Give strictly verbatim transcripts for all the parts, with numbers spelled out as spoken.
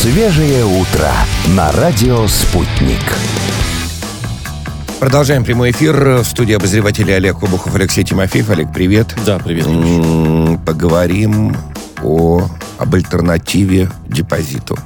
Свежее утро на радио «Спутник». Продолжаем прямой эфир. В студии обозреватели Олег Обухов, Алексей Тимофеев. Олег, привет. Да, привет. М-м, поговорим о, об альтернативе депозиту.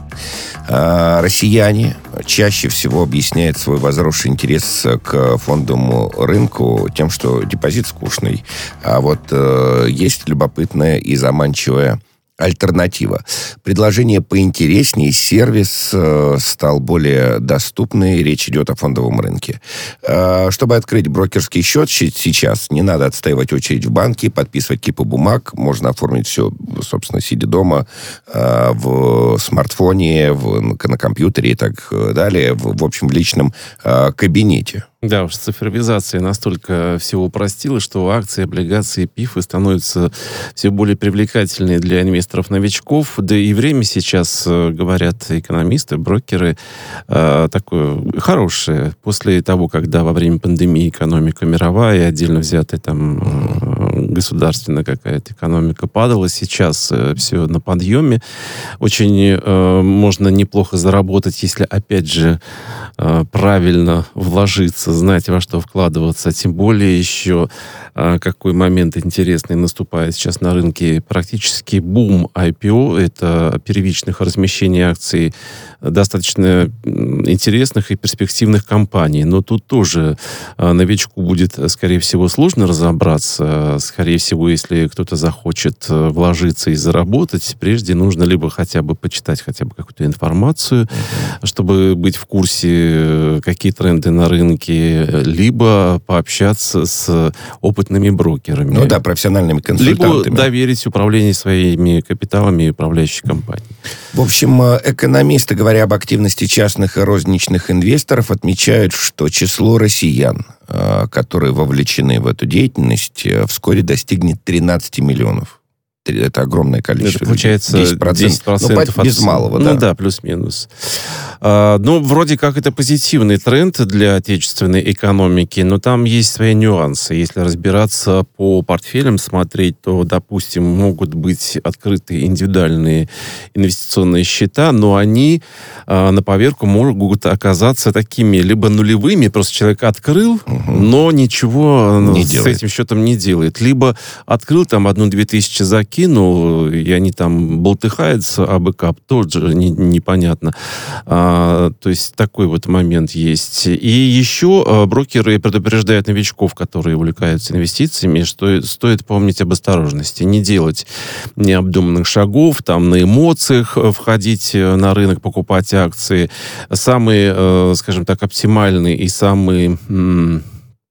А, россияне чаще всего объясняют свой возросший интерес к фондовому рынку тем, что депозит скучный. А вот э, есть любопытная и заманчивая альтернатива. Предложение поинтереснее, сервис э, стал более доступный. Речь идет о фондовом рынке. Э, чтобы открыть брокерский счет сейчас, не надо отстаивать очередь в банке, подписывать кипы бумаг. Можно оформить все, собственно, сидя дома, э, в смартфоне, в, на компьютере и так далее. В, в общем, в личном э, кабинете. Да, уж цифровизация настолько все упростила, что акции, облигации, пифы становятся все более привлекательными для инвесторов-новичков. Да и время сейчас, говорят экономисты, брокеры, такое хорошее. После того, когда во время пандемии экономика мировая и отдельно взятая там государственная какая-то экономика падала, сейчас все на подъеме. Очень можно неплохо заработать, если, опять же, правильно вложиться, знать, во что вкладываться. Тем более еще какой момент интересный наступает сейчас на рынке. Практически бум ай пи о, это первичных размещений акций достаточно интересных и перспективных компаний. Но тут тоже новичку будет, скорее всего, сложно разобраться. Скорее всего, если кто-то захочет вложиться и заработать, прежде нужно либо хотя бы почитать хотя бы какую-то информацию, mm-hmm. чтобы быть в курсе, какие тренды на рынке, либо пообщаться с опытными брокерами. Ну да, профессиональными консультантами. Либо доверить управление своими капиталами управляющей компании. В общем, экономисты, говоря об активности частных и розничных инвесторов, отмечают, что число россиян, которые вовлечены в эту деятельность, вскоре достигнет тринадцати миллионов. Это огромное количество. Это получается десять процентов. десять процентов ну, без от... малого, да. Ну да, плюс-минус. А, ну, вроде как это позитивный тренд для отечественной экономики, но там есть свои нюансы. Если разбираться по портфелям, смотреть, то, допустим, могут быть открыты индивидуальные инвестиционные счета, но они а, на поверку могут оказаться такими либо нулевыми, просто человек открыл, угу. но ничего не с делает. Этим счетом не делает. Либо открыл там одну-две тысячи закинул, и они там болтыхаются, а бэкап тоже не, непонятно. А, то есть такой вот момент есть. И еще а, брокеры предупреждают новичков, которые увлекаются инвестициями, что стоит помнить об осторожности. Не делать необдуманных шагов, там на эмоциях входить на рынок, покупать акции. Самый, а, скажем так, оптимальный и самый... М-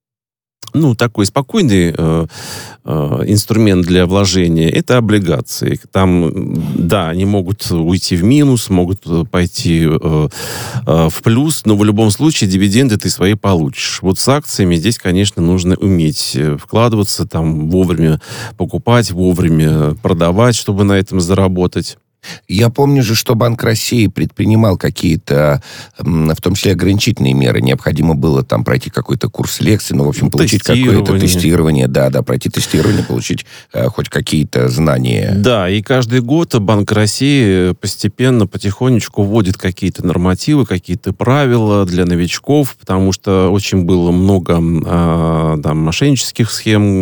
Ну, такой спокойный э, э, инструмент для вложения – это облигации. Там, да, они могут уйти в минус, могут пойти э, э, в плюс, но в любом случае дивиденды ты свои получишь. Вот с акциями здесь, конечно, нужно уметь вкладываться, там, вовремя покупать, вовремя продавать, чтобы на этом заработать. Я помню же, что Банк России предпринимал какие-то, в том числе ограничительные меры. Необходимо было там пройти какой-то курс лекций, ну, в общем, получить какое-то тестирование. Да, да, пройти тестирование, получить э, хоть какие-то знания. Да, и каждый год Банк России постепенно, потихонечку вводит какие-то нормативы, какие-то правила для новичков, потому что очень было много э, там, мошеннических схем,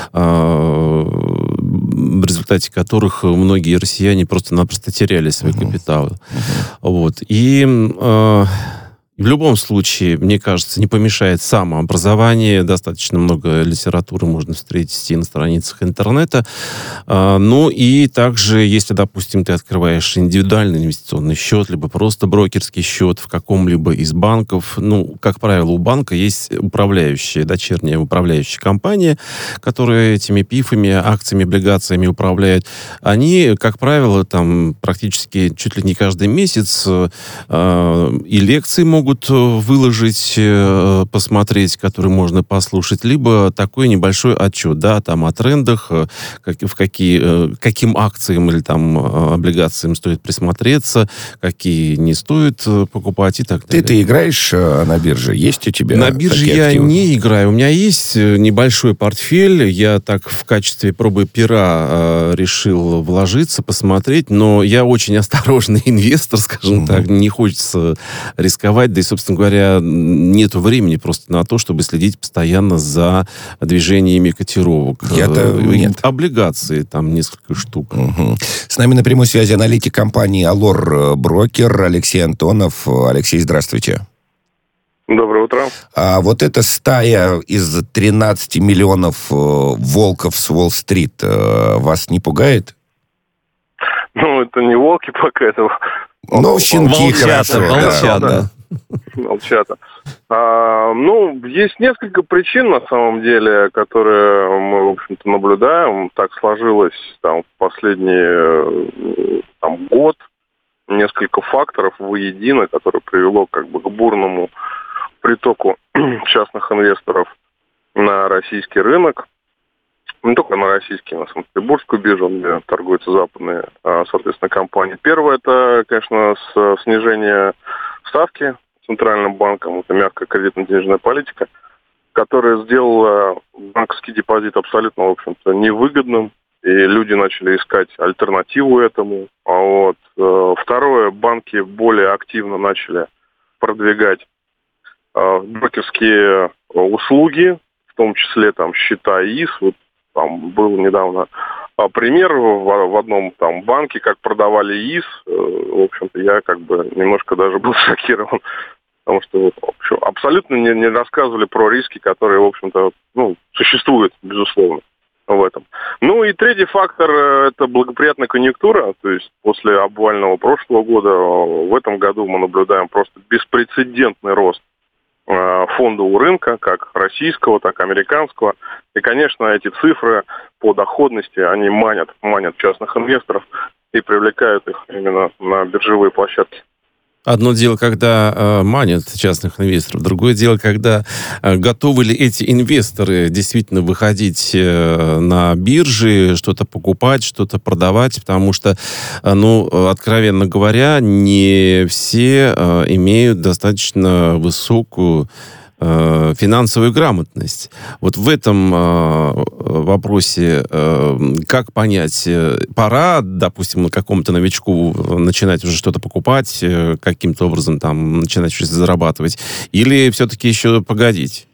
э, в результате которых многие россияне просто-напросто теряли свои uh-huh. капиталы. Uh-huh. Вот. И э, в любом случае, мне кажется, не помешает самообразование. Достаточно много литературы можно встретить и на страницах интернета. А, ну и также, если, допустим, ты открываешь индивидуальный инвестиционный счет, либо просто брокерский счет в каком-либо из банков, ну, как правило, у банка есть управляющая, дочерняя управляющая компания, которая этими пифами, акциями, облигациями управляет. Они, как правило, там практически чуть ли не каждый месяц а, и лекции могут могут выложить, посмотреть, который можно послушать, либо такой небольшой отчет, да, там о трендах, как, в какие, каким акциям или там облигациям стоит присмотреться, какие не стоит покупать и так далее. Ты, ты играешь на бирже? Есть у тебя На бирже я активы? не играю. У меня есть небольшой портфель. Я так в качестве пробы пера э, решил вложиться, посмотреть. Но я очень осторожный инвестор, скажем mm-hmm. так. Не хочется рисковать. Да и, собственно говоря, нету времени просто на то, чтобы следить постоянно за движениями котировок. Я-то нет. Облигации, там несколько штук. Mm-hmm. С нами на прямой связи аналитик компании «Алор Брокер» Алексей Антонов. Алексей, здравствуйте. Доброе утро. А вот эта стая из тринадцати миллионов э, волков с Уолл-стрит э, вас не пугает? Ну, это не волки пока, это... Ну, щенки, хорошо. Волчата, да. Волчата. А, ну, есть несколько причин, на самом деле, которые мы, в общем-то, наблюдаем. Так сложилось там в последний там, год. Несколько факторов воедино, которое привело как бы к бурному притоку частных инвесторов на российский рынок. Не только на российский, на Санкт-Петербургскую биржу, где торгуются западные, соответственно, компании. Первое, это, конечно, снижение ставки Центральным банком. Это мягкая кредитно-денежная политика, которая сделала банковский депозит абсолютно, в общем-то, невыгодным. И люди начали искать альтернативу этому. А вот. Второе, банки более активно начали продвигать брокерские услуги, в том числе там счета ИИС. Вот там был недавно пример в, в одном там банке, как продавали ИИС. В общем-то, я как бы немножко даже был шокирован, потому что в общем, абсолютно не, не рассказывали про риски, которые, в общем-то, ну, существуют, безусловно, в этом. Ну и третий фактор – это благоприятная конъюнктура. То есть после обвального прошлого года в этом году мы наблюдаем просто беспрецедентный рост фондового рынка, как российского, так и американского. И, конечно, эти цифры по доходности, они манят, манят частных инвесторов и привлекают их именно на биржевые площадки. Одно дело, когда э, манят частных инвесторов, другое дело, когда э, готовы ли эти инвесторы действительно выходить э, на биржи, что-то покупать, что-то продавать, потому что, э, ну, откровенно говоря, не все э, имеют достаточно высокую э, финансовую грамотность. Вот в этом э, вопросе э, как понять, э, пора, допустим, какому-то новичку начинать уже что-то покупать, э, каким-то образом там начинать что-то зарабатывать, или все-таки еще погодить?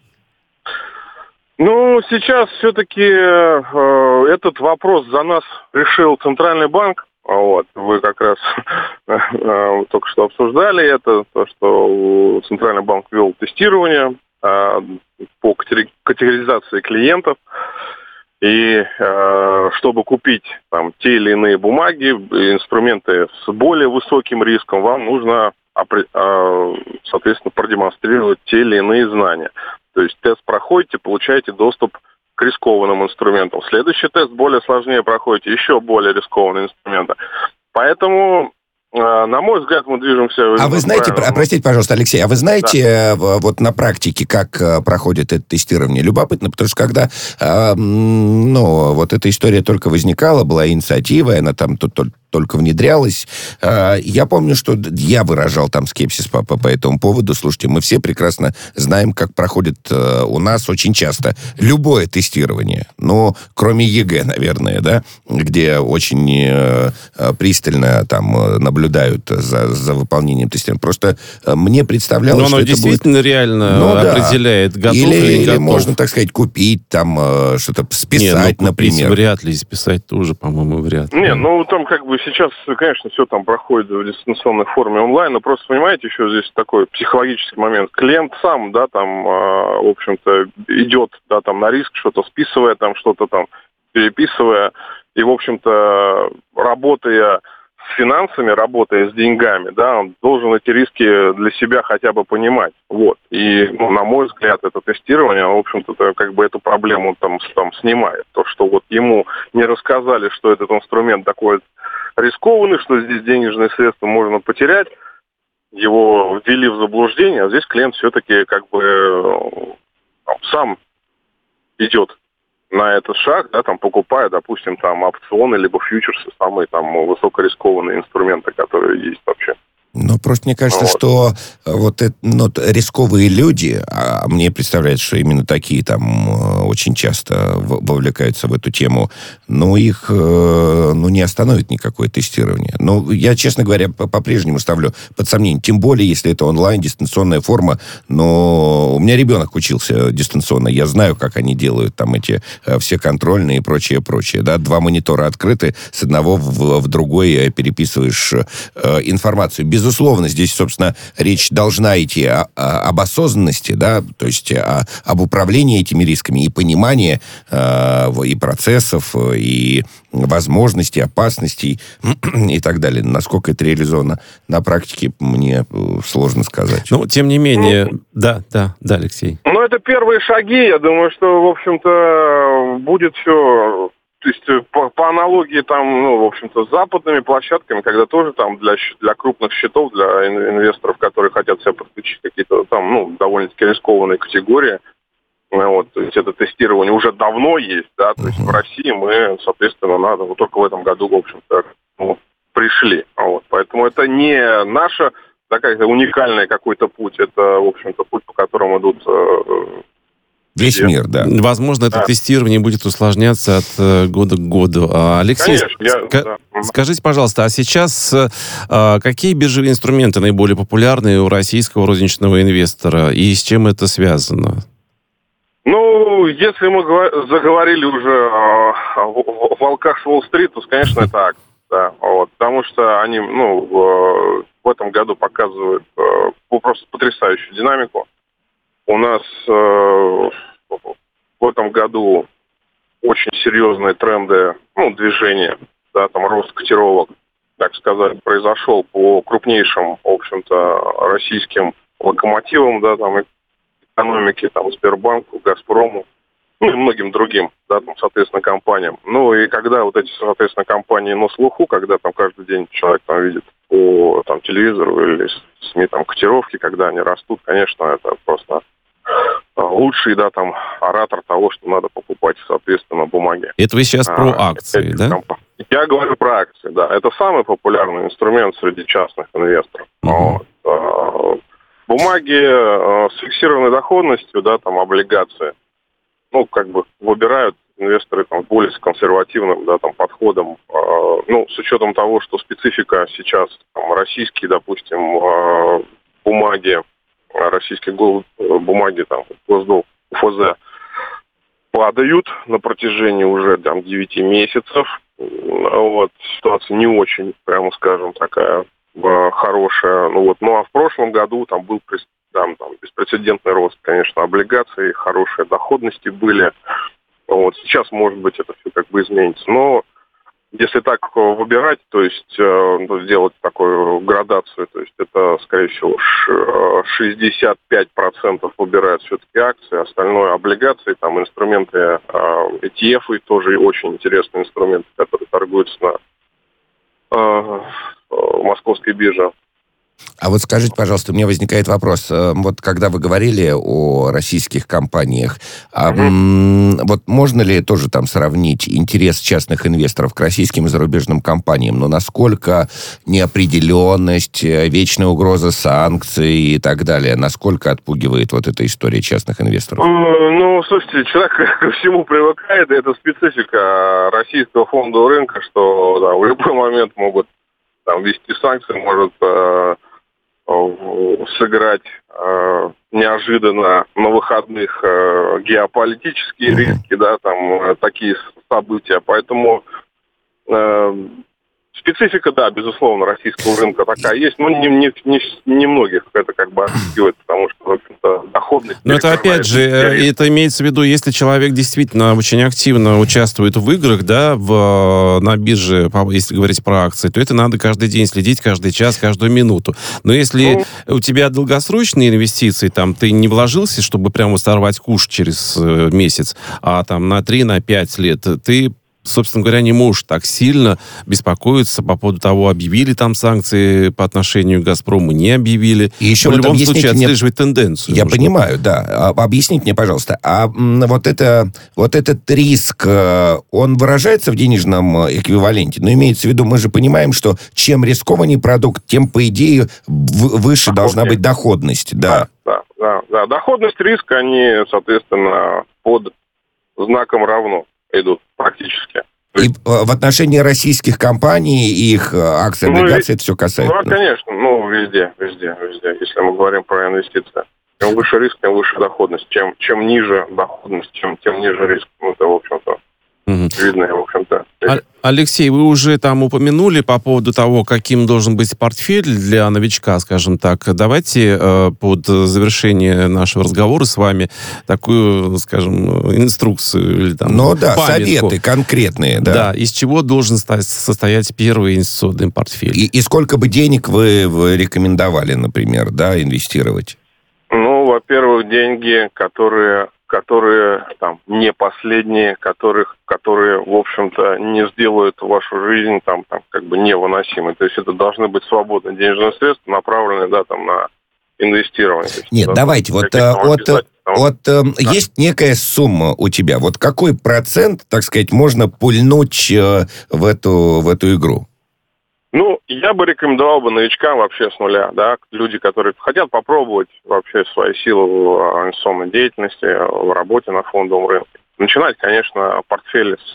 Ну, сейчас все-таки э, этот вопрос за нас решил Центральный банк. Вот. Вы как раз э, только что обсуждали это, то, что Центральный банк ввел тестирование э, по категоризации клиентов. И э, чтобы купить там те или иные бумаги, инструменты с более высоким риском, вам нужно, э, соответственно, продемонстрировать те или иные знания. То есть тест проходите, получаете доступ к рискованным инструментам. Следующий тест более сложнее проходите, еще более рискованные инструменты. Поэтому, на мой взгляд, мы движемся... А вы знаете, правильно. Простите, пожалуйста, Алексей, а вы знаете, да. вот на практике, как проходит это тестирование? Любопытно, потому что когда, ну, вот эта история только возникала, была инициатива, она там тут только внедрялась. Я помню, что я выражал там скепсис по, по, по этому поводу. Слушайте, мы все прекрасно знаем, как проходит у нас очень часто любое тестирование. Ну, кроме ЕГЭ, наверное, да, где очень пристально там наблюдают за, за выполнением тестирования. Просто мне представлялось, Но что оно это действительно будет... реально ну, определяет, да. готов или, или не или готов. можно, так сказать, купить, там, что-то списать, не, ну, купить например. вряд ли, списать тоже, по-моему, вряд ли. Не, ну, там как бы сейчас, конечно, все там проходит в дистанционной форме онлайн, но просто, понимаете, еще здесь такой психологический момент. Клиент сам, да, там, в общем-то, идет, да, там, на риск, что-то списывая, там, что-то там переписывая, и, в общем-то, работая с финансами, работая с деньгами, да, он должен эти риски для себя хотя бы понимать. Вот. И, ну, на мой взгляд, это тестирование, в общем-то, как бы эту проблему там, там снимает. То, что вот ему не рассказали, что этот инструмент такой рискованный, что здесь денежные средства можно потерять. его ввели в заблуждение, а здесь клиент все-таки как бы там, сам идет на этот шаг, да, там, покупая, допустим, там, опционы, либо фьючерсы, самые там высокорискованные инструменты, которые есть вообще. Ну, просто мне кажется, Вот. что вот это, ну, рисковые люди, а мне представляется, что именно такие там очень часто вовлекаются в эту тему, но их, ну, не остановит никакое тестирование. Ну, я, честно говоря, по-прежнему ставлю под сомнение, тем более, если это онлайн, дистанционная форма, но у меня ребенок учился дистанционно, я знаю, как они делают там эти все контрольные и прочее, прочее, да, два монитора открыты, с одного в, в другой переписываешь э, информацию. Безусловно, здесь, собственно, речь должна идти о, о, об осознанности, да, то есть о, об управлении этими рисками и понимании э, и процессов, и возможностей, опасностей и так далее. Насколько это реализовано на практике, мне сложно сказать. Ну, тем не менее, ну, да, да, да, Алексей. Ну, это первые шаги. Я думаю, что, в общем-то, будет все... То есть по, по аналогии там, ну, в общем-то, с западными площадками, когда тоже там для, для крупных счетов, для инвесторов, которые хотят себя подключить какие-то там, ну, довольно-таки рискованные категории, вот, то есть это тестирование уже давно есть, да, то есть в России мы, соответственно, надо, вот только в этом году, в общем-то, ну, пришли, вот, поэтому это не наша такая уникальный какой-то путь, это, в общем-то, путь, по которому идут... Весь мир, да. Возможно, это да. тестирование будет усложняться от э, года к году. А, Алексей, Конечно, я, ска- да. скажите, пожалуйста, а сейчас э, какие биржевые инструменты наиболее популярны у российского розничного инвестора и с чем это связано? Ну, если мы заговорили уже о волках с Уолл-стрит, то, конечно, это акции, да, вот, потому что они, ну, в, в этом году показывают э, просто потрясающую динамику. У нас э, в этом году очень серьезные тренды, ну, движения, да, там рост котировок, так сказать, произошел по крупнейшим, в общем-то, российским локомотивам, да, там, экономики, там, Сбербанку, Газпрому, ну, и многим другим, да, там, соответственно, компаниям. Ну, и когда вот эти, соответственно, компании на слуху, когда там каждый день человек там видит по там, телевизору или СМИ там котировки, когда они растут, конечно, это просто лучший, да, там, оратор того, что надо покупать, соответственно, бумаги. Это вы сейчас а, про акции, да? Компаний. Я говорю про акции, да. Это самый популярный инструмент среди частных инвесторов. Uh-huh. Вот. Бумаги с фиксированной доходностью, да, там, облигации, ну, как бы выбирают инвесторы там, более с консервативным, да, там, подходом. Ну, с учетом того, что специфика сейчас, там, российские, допустим, бумаги, российские бумаги, там, госдолг, ФЗ, падают на протяжении уже, там, девяти месяцев. Вот, ситуация не очень, прямо скажем, такая хорошая. Ну, вот, ну, а в прошлом году там был там, там, беспрецедентный рост, конечно, облигаций, хорошие доходности были. Вот, сейчас, может быть, это все как бы изменится. Но если так выбирать, то есть э, сделать такую градацию, то есть это, скорее всего, шестьдесят пять процентов выбирают все-таки акции, остальное облигации, там инструменты, э, и ти эф, тоже очень интересные инструменты, которые торгуются на э, московской бирже. А вот скажите, пожалуйста, у меня возникает вопрос. Вот когда вы говорили о российских компаниях, а, м- вот можно ли тоже там сравнить интерес частных инвесторов к российским и зарубежным компаниям? Но насколько неопределенность, вечная угроза санкций и так далее, насколько отпугивает вот эта история частных инвесторов? Ну, слушайте, человек ко всему привыкает, и это специфика российского фондового рынка, что да, в любой момент могут там ввести санкции, может э, сыграть э, неожиданно на выходных э, геополитические mm-hmm. риски, да, там э, такие события. Поэтому э, специфика, да, безусловно, российского рынка такая есть, но не, не, не, не многих это как бы отпугивает, потому что, в общем-то, доходность... Но это, опять же, это имеется в виду, если человек действительно очень активно участвует в играх, да, в, на бирже, если говорить про акции, то это надо каждый день следить, каждый час, каждую минуту. Но если ну, у тебя долгосрочные инвестиции, там, ты не вложился, чтобы прямо сорвать куш через месяц, а там на три, на пять лет, ты собственно говоря, не может так сильно беспокоиться по поводу того, объявили там санкции по отношению к «Газпрому», не объявили. И еще в вот любом случае мне... отслеживать тенденцию. Я нужно. понимаю, да. Объясните мне, пожалуйста, а вот, это, вот этот риск, он выражается в денежном эквиваленте? Ну, имеется в виду, мы же понимаем, что чем рискованнее продукт, тем, по идее, выше должна быть доходность. Да. Да, да, да. Доходность, риск, они, соответственно, под знаком равно идут практически. И в отношении российских компаний, их акций, облигаций, ну, это все касается? Ну, конечно, ну, везде, везде, везде, если мы говорим про инвестиции. Чем выше риск, тем выше доходность. Чем, чем ниже доходность, чем, тем ниже риск. Ну, это, в общем-то, угу. видно, в общем-то. А- Алексей, вы уже там упомянули по поводу того, каким должен быть портфель для новичка, скажем так. Давайте э, под завершение нашего разговора с вами такую, скажем, инструкцию или там Ну да, памятку. советы конкретные, да. Да, из чего должен стать, состоять первый инвестиционный портфель. И, и сколько бы денег вы, вы рекомендовали, например, да, инвестировать? Ну, во-первых, деньги, которые... которые там не последние, которых, которые, в общем-то, не сделают вашу жизнь там, там как бы невыносимой. То есть это должны быть свободные денежные средства, направленные, да, там, на инвестирование. Есть, Нет, да, давайте, вот, от, от, от, да. есть некая сумма у тебя. Вот какой процент, так сказать, можно пульнуть в эту, в эту игру? Ну, я бы рекомендовал бы новичкам вообще с нуля, да, люди, которые хотят попробовать вообще свои силы в инвестиционной деятельности, в работе на фондовом рынке. Начинать, конечно, портфель с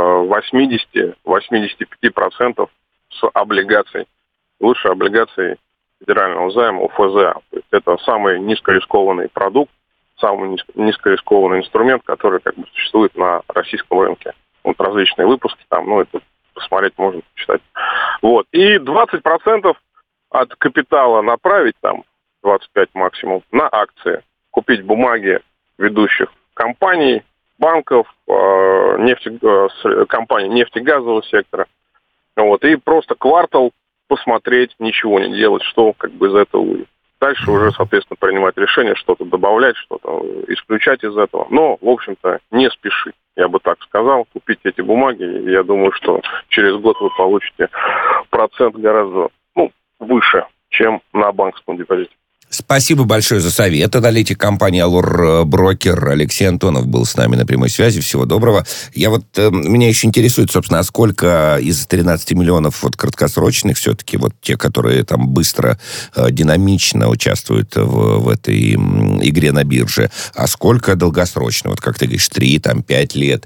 восемьдесят-восемьдесят пять процентов с облигаций. Лучше облигаций федерального займа, ОФЗ. То есть это самый низкорискованный продукт, самый низкорискованный инструмент, который как бы существует на российском рынке. Вот различные выпуски там, ну, это посмотреть можно, почитать. Вот. И двадцать процентов от капитала направить, там, двадцать пять процентов максимум, на акции. Купить бумаги ведущих компаний, банков, э, нефти, э, компаний нефтегазового сектора. Вот. И просто квартал посмотреть, ничего не делать, что как бы из этого будет. Дальше уже, соответственно, принимать решение, что-то добавлять, что-то исключать из этого. Но, в общем-то, не спешить. Я бы так сказал, купить эти бумаги. Я думаю, что через год вы получите процент гораздо ну, выше, чем на банковском депозите. Спасибо большое за совет. Аналитик компании «Аллур Брокер» Алексей Антонов был с нами на прямой связи. Всего доброго. Я вот, э, меня еще интересует, собственно, а сколько из тринадцати миллионов вот краткосрочных все-таки, вот те, которые там быстро, э, динамично участвуют в, в этой м, игре на бирже, а сколько долгосрочно? Вот как ты говоришь, три, там, пять лет.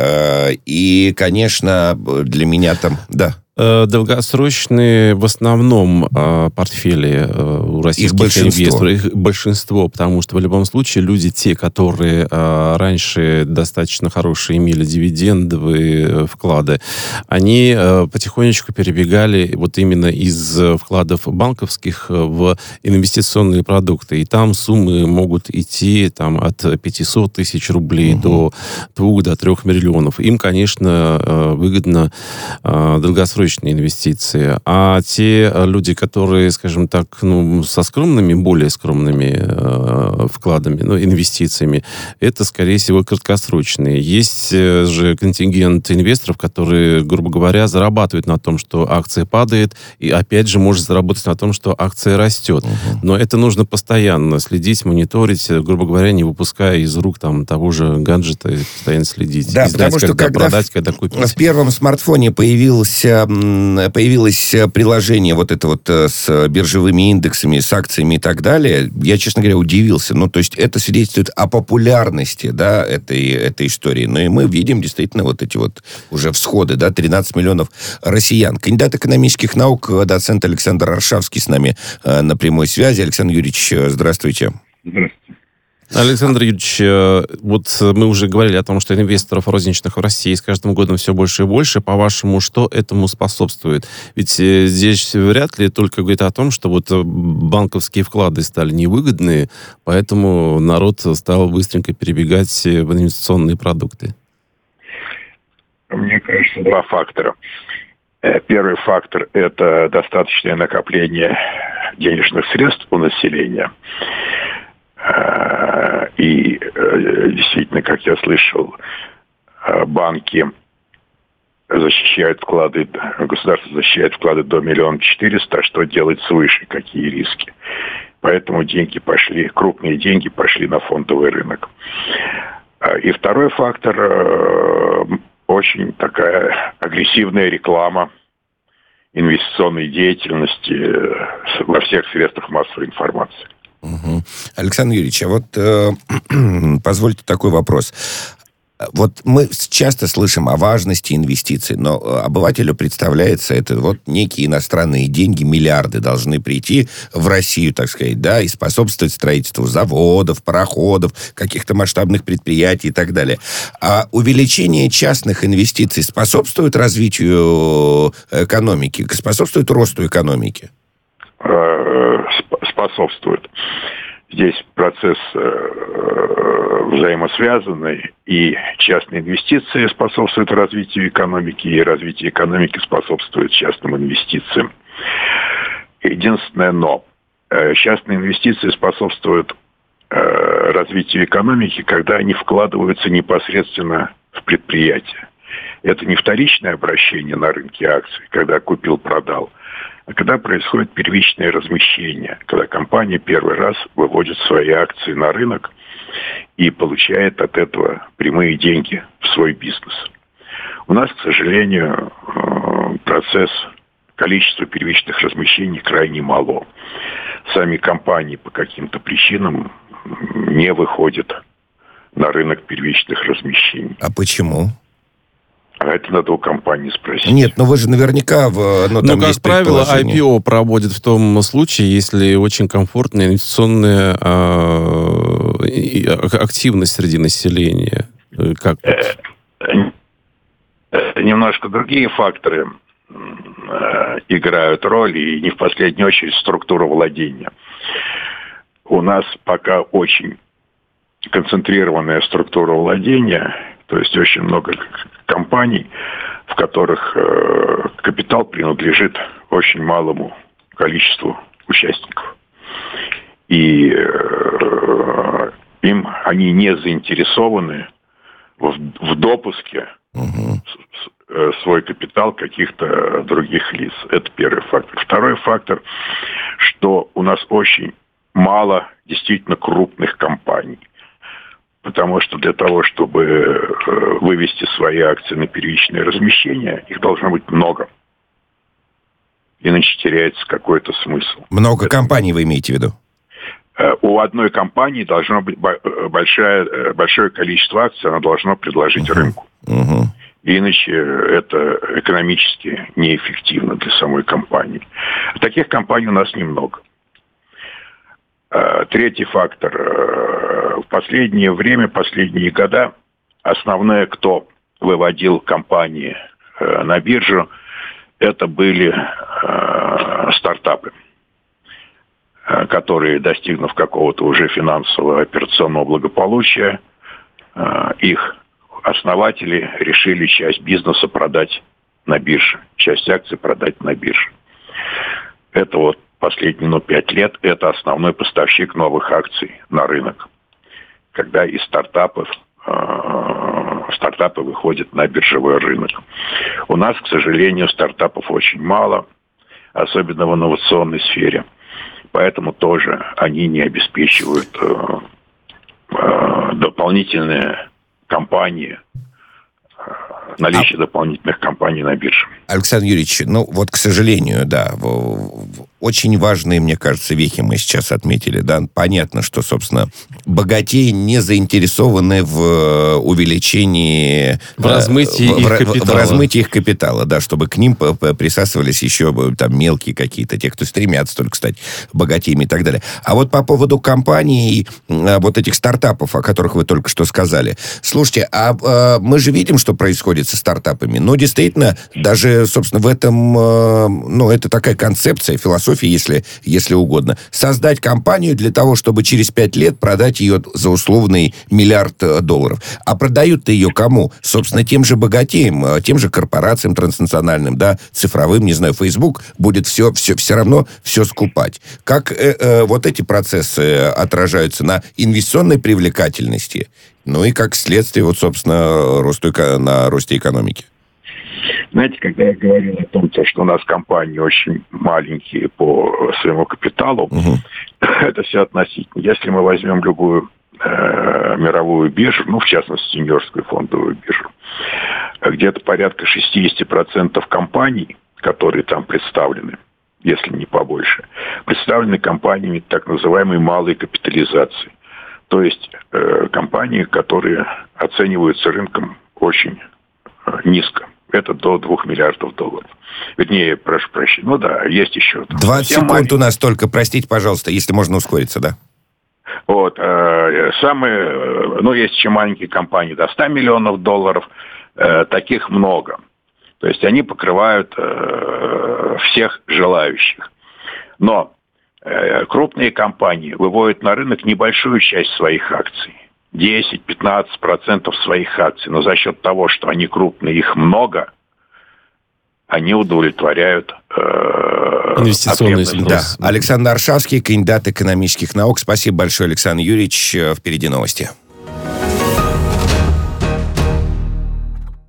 Э, и, конечно, для меня там... Да. Долгосрочные в основном э, портфели э, у российских инвесторов, их большинство, потому что в любом случае люди, те, которые э, раньше достаточно хорошие имели дивидендовые вклады, они э, потихонечку перебегали вот именно из вкладов банковских в инвестиционные продукты. И там суммы могут идти там, от пятисот тысяч рублей угу. до двух, до трех миллионов. Им, конечно, э, выгодно э, долгосрочно инвестиции. А те люди, которые, скажем так, ну, со скромными, более скромными э, вкладами, ну, инвестициями, это, скорее всего, краткосрочные. Есть же контингент инвесторов, которые, грубо говоря, зарабатывают на том, что акция падает, и, опять же, может заработать на том, что акция растет. Uh-huh. Но это нужно постоянно следить, мониторить, грубо говоря, не выпуская из рук там, того же гаджета, и постоянно следить. Да, и знать, потому что когда когда продать, когда купить. В первом смартфоне появился появилось приложение вот это вот с биржевыми индексами, с акциями и так далее, я, честно говоря, удивился. Ну, то есть это свидетельствует о популярности, да, этой, этой истории. Ну, и мы видим действительно вот эти вот уже всходы, да, тринадцать миллионов россиян. Кандидат экономических наук, доцент Александр Аршавский с нами э, на прямой связи. Александр Юрьевич, здравствуйте. Здравствуйте. Александр Юрьевич, вот мы уже говорили о том, что инвесторов розничных в России с каждым годом все больше и больше. По-вашему, что этому способствует? Ведь здесь вряд ли только говорит о том, что вот банковские вклады стали невыгодные, поэтому народ стал быстренько перебегать в инвестиционные продукты. Мне кажется, два фактора. Первый фактор – это достаточное накопление денежных средств у населения. И действительно, как я слышал, банки защищает вклады, государство защищает вклады до миллиона четыреста, а что делать свыше, какие риски. Поэтому деньги пошли, крупные деньги пошли на фондовый рынок. И второй фактор – очень такая агрессивная реклама инвестиционной деятельности во всех средствах массовой информации. Угу. Александр Юрьевич, а вот э, позвольте такой вопрос. Вот мы часто слышим о важности инвестиций, но обывателю представляется это вот некие иностранные деньги, миллиарды должны прийти в Россию, так сказать, да, и способствовать строительству заводов, пароходов, каких-то масштабных предприятий и так далее. А увеличение частных инвестиций способствует развитию экономики, способствует росту экономики? Способствует. Здесь процесс э, взаимосвязанный, и частные инвестиции способствуют развитию экономики, и развитие экономики способствует частным инвестициям. Единственное но. Э, частные инвестиции способствуют э, развитию экономики, когда они вкладываются непосредственно в предприятие. Это не вторичное обращение на рынке акций, когда купил-продал, а когда происходит первичное размещение, когда компания первый раз выводит свои акции на рынок и получает от этого прямые деньги в свой бизнес. У нас, к сожалению, процесс, количество первичных размещений крайне мало. Сами компании по каким-то причинам не выходят на рынок первичных размещений. А почему? А это надо у компании спросить. Нет, ну вы же наверняка... В, ну, там ну, как есть правило, ай пи о проводят в том случае, если очень комфортная инвестиционная э, активность среди населения. Как? Немножко другие факторы э, играют роль, и не в последнюю очередь структура владения. У нас пока очень концентрированная структура владения, то есть очень много компаний, в которых э, капитал принадлежит очень малому количеству участников. И э, им они не заинтересованы в, в допуске угу. с, с, свой капитал каких-то других лиц. Это первый фактор. Второй фактор, что у нас очень мало действительно крупных компаний. Потому что для того, чтобы вывести свои акции на первичное размещение, их должно быть много. Иначе теряется какой-то смысл. Много компаний вы имеете в виду? У одной компании должно быть большое, большое количество акций, она должна предложить uh-huh. рынку. Uh-huh. Иначе это экономически неэффективно для самой компании. Таких компаний у нас немного. Третий фактор. В последнее время, последние года, основное, кто выводил компании на биржу, это были стартапы, которые, достигнув какого-то уже финансового операционного благополучия, их основатели решили часть бизнеса продать на бирже, часть акций продать на бирже. Это вот последние ну, пять лет это основной поставщик новых акций на рынок. Когда из стартапов э, стартапы выходят на биржевой рынок. У нас, к сожалению, стартапов очень мало, особенно в инновационной сфере. Поэтому тоже они не обеспечивают э, э, дополнительные компании, наличие а... дополнительных компаний на бирже. Александр Юрьевич, ну вот, к сожалению, да, в, в, очень важные, мне кажется, вехи мы сейчас отметили, да, понятно, что, собственно, богатеи не заинтересованы в увеличении... В размытии в, их в, капитала. В размытии их капитала, да, чтобы к ним присасывались еще там мелкие какие-то, те, кто стремятся только стать богатеями и так далее. А вот по поводу компаний, вот этих стартапов, о которых вы только что сказали, слушайте, а, а мы же видим, что происходит со стартапами. Ну, действительно, даже, собственно, в этом, ну, это такая концепция, философия, если, если угодно. Создать компанию для того, чтобы через пять лет продать ее за условный миллиард долларов. А продают-то ее кому? Собственно, тем же богатеям, тем же корпорациям транснациональным, да, цифровым, не знаю, Facebook будет все, все, все равно все скупать. Как э, э, вот эти процессы отражаются на инвестиционной привлекательности, ну и как следствие, вот, собственно, росту, на росте экономики? Знаете, когда я говорил о том, что у нас компании очень маленькие по своему капиталу, угу. это все относительно. Если мы возьмем любую э, мировую биржу, ну, в частности, Нью-Йоркскую фондовую биржу, где-то порядка шестьдесят процентов компаний, которые там представлены, если не побольше, представлены компаниями так называемой малой капитализации. То есть э, компании, которые оцениваются рынком очень э, низко. Это до двух миллиардов долларов. Вернее, прошу прощения. Ну да, есть еще. двадцать секунд маленькие. У нас только. Простите, пожалуйста, если можно ускориться, да? Вот. Э, самые, ну, есть еще маленькие компании до ста миллионов долларов. Э, таких много. То есть они покрывают э, всех желающих. Но э, крупные компании выводят на рынок небольшую часть своих акций. десять-пятнадцать процентов своих акций. Но за счет того, что они крупные, их много, они удовлетворяют э, инвестиционный спрос. Да. Александр Аршавский, кандидат экономических наук. Спасибо большое, Александр Юрьевич. Впереди новости.